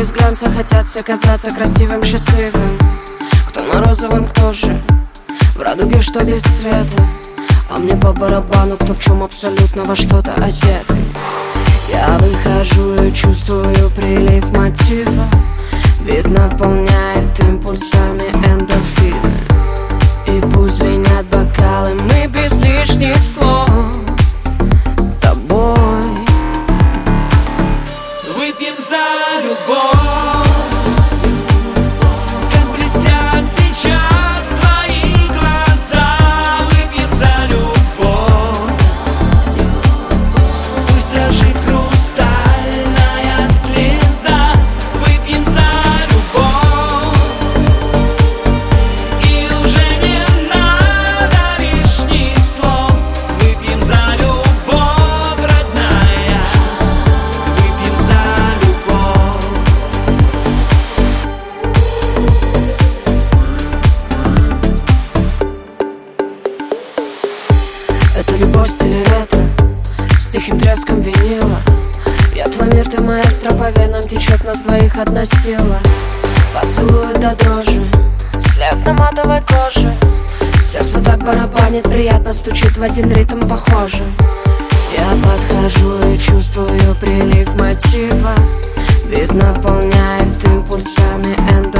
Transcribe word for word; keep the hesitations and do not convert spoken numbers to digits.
без глянца хотят все казаться красивым, счастливым. Кто на розовом, кто же в радуге, что без цвета. А мне по барабану, кто в чем абсолютно во что-то одетый. Я выхожу и чувствую прилив мотива. Бит наполняет импульсами эндорфины. И пусть звенят бокалы, мы без лишних слов с тобой выпьем за любовь. Это любовь в стиле ретро, с тихим треском винила. Я твой мир, ты маэстро, по венам течет нас двоих одна сила. Поцелует до дрожи, след на матовой коже. Сердце так барабанит, приятно стучит в один ритм похоже. Я подхожу и чувствую прилив мотива. Бит наполняет импульсами энд